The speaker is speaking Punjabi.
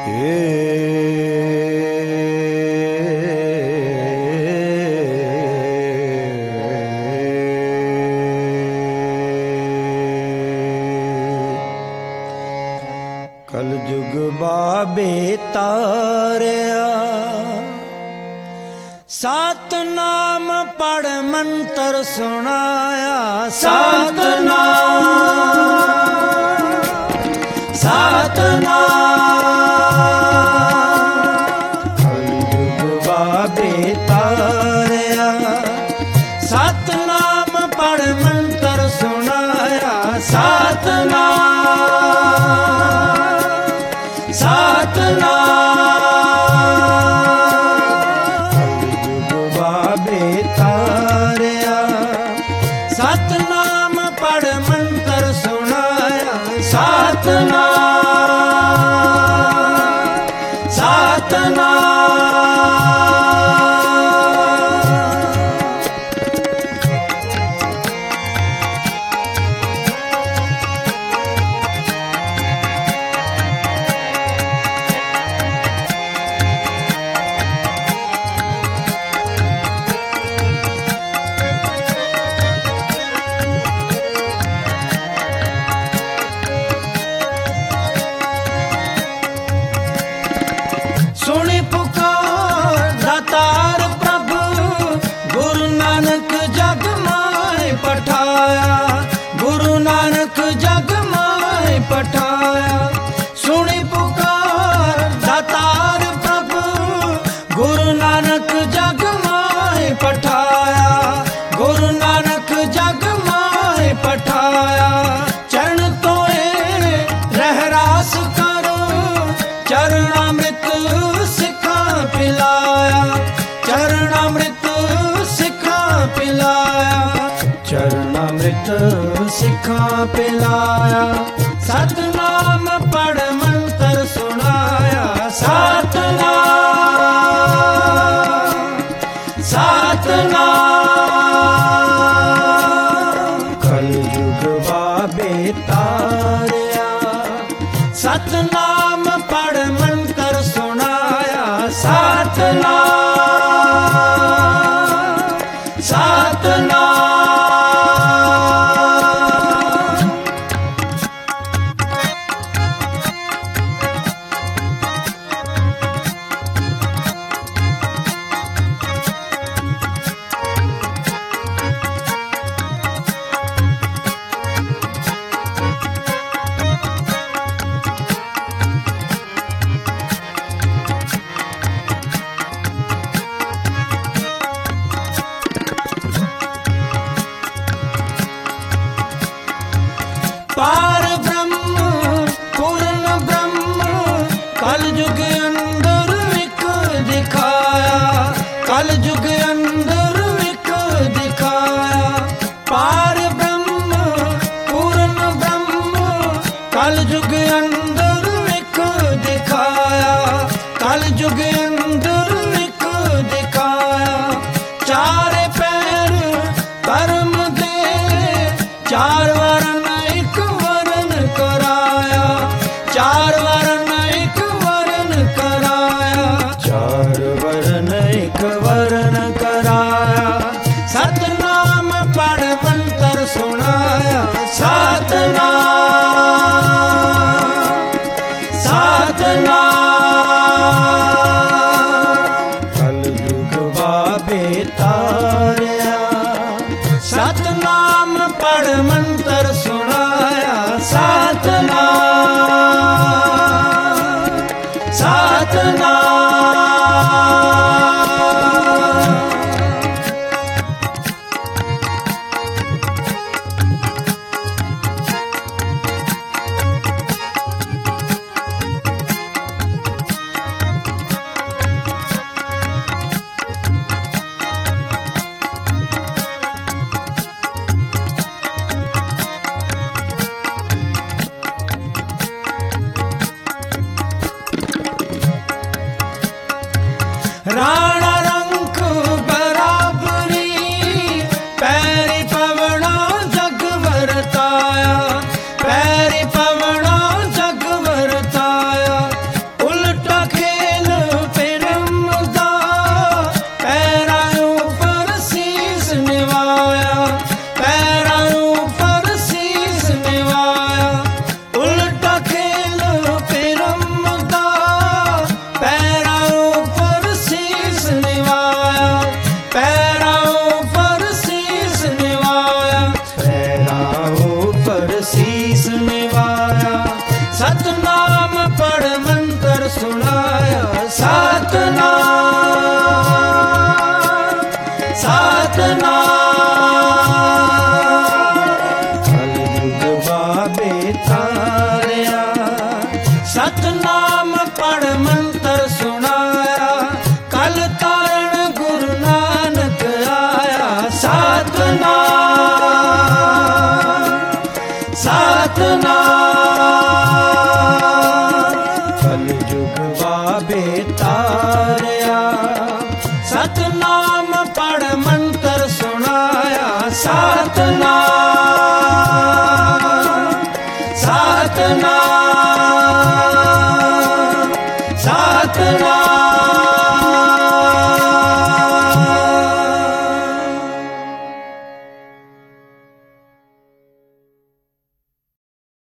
ਕਲਯੁਗ ਬਾਬੇ ਤਾਰਿਆ, ਸਤਨਾਮ ਪੜ ਮੰਤਰ ਸੁਣਾਇਆ। ਸਤਨਾਮ ਸਤਨਾਮ ਕਲਯੁਗ ਬਾਬੇ ਤਾਰਿਆ, ਸਤਨਾਮ ਪੜ ਮੰਤਰ ਸੁਣਾਇਆ। ਸਤਨਾਮ ਸਤਨਾਮ ਕਲਯੁਗ ਬਾਬੇ ਤਾਰਿਆ, ਸਤਨਾਮ ਪੜ ਮੰਤਰ ਸੁਣਾਇਆ। ਸਤਨਾਮ ਸੁਣੀ ਪੁਕਾਰ ਦਾਤਾਰ ਪ੍ਰਭੂ, ਗੁਰੂ ਨਾਨਕ ਜਗ ਮਾਏ ਪਠਾਇਆ। ਗੁਰੂ ਨਾਨਕ ਜਗ ਮਾਏ ਪਠਾਇਆ। ਸੁਣੀ ਪੁਕਾਰ ਦਾਤਾਰ ਪ੍ਰਭੂ, ਗੁਰੂ ਨਾਨਕ ਜਗ ਮਾਏ ਪਠਾਇਆ। ਗੁਰੂ ਨਾਨਕ ਜਗ ਮਾਏ ਪਠਾਇਆ। ਚਰਨ ਤੋਏ ਰਹਿਰਾਸ ਕਰੋ, ਚਰਨ ਅੰਮ੍ਰਿਤ ਸਿੱਖਾਂ ਪਿਲਾਇਆ। ਚਰਨ ਅੰਮ੍ਰਿਤ ਸਿੱਖਾਂ ਪਿਲਾਇਆ। ਚਰਨ ਅੰਮ੍ਰਿਤ ਸਿੱਖਾਂ ਪਿਲਾਇਆ। ਸਤਨਾਮ ਪੜ ਮੰਤਰ ਸੁਣਾਇਆ। ਸਤਨਾਮ ਸਤਨਾਮ ਕਲਯੁਗ ਬਾਬੇ ਤਾਰਿਆ, ਸਤਨਾਮ ਪੜ ਮੰਤਰ ਸੁਣਾਇਆ। ਸਤਨਾਮ ਸਤਨਾਮ ਪਾਰ ਬ੍ਰਹਮ ਪੂਰਨ ਬ੍ਰਹਮ, ਕਲਯੁਗ ਅੰਦਰ ਇੱਕ ਦਿਖਾਇਆ। ਕਲਯੁਗ ਅੰਦਰ ਇੱਕ ਦਿਖਾਇਆ। ਪਾਰ ਬ੍ਰਹਮ ਪੂਰਨ ਬ੍ਰਹਮ, ਕਲਯੁਗ ਅੰਦਰ ਇੱਕ ਦਿਖਾਇਆ। ਕਲਯੁਗ ਅੰਦਰ ਇੱਕ ਦਿਖਾਇਆ। ਚਾਰੇ ਪੈਰ ਕਰਮ ਦੇ, ਚਾਰ ਵਰਨ ਇੱਕ ਵਰਨ ਕਰਾਇਆ। ਚਾਰ ਵਰਨ ਇੱਕ ਵਰਨ ਕਰਾਇਆ। ਚਾਰ ਵਰਨ ਇੱਕ ਵਰਨ ਕਰਾਇਆ। ਸਤਨਾਮ ਪੜ ਮੰਤਰ ਸੁਣਾਇਆ। ਸਤਨਾਮ ਸਤਨਾਮ ਕਲਯੁਗ ਬਾਬੇ ਤਾਰਿਆ, ਸਤਨਾਮ ਪੜ ਮੰਤਰ ਸੁਣਾਇਆ। ਸਤਨਾਮ ਸਤਨਾਮ ਸਤਨਾਮ ਪੜ ਮੰਤਰ ਸੁਣਾਇਆ ਸਤਨਾਮ ਸਤਨਾਮ ਕਲਯੁਗ ਬਾਬੇ ਤਾਰਿਆ ਸਤਨਾਮ ਪੜ ਮੰਤਰ ਸੁਣਾਇਆ ਕਲ ਤਾਰਨ ਗੁਰੂ ਨਾਨਕ ਆਇਆ ਸਤਨਾਮ ਸਤਨਾਮ ਕਲਯੁਗ ਬਾਬੇ ਤਾਰਿਆ ਸਤਨਾਮ ਪੜ ਮੰਤਰ ਸੁਣਾਇਆ ਸਤਨਾਮ ਸਤਨਾਮ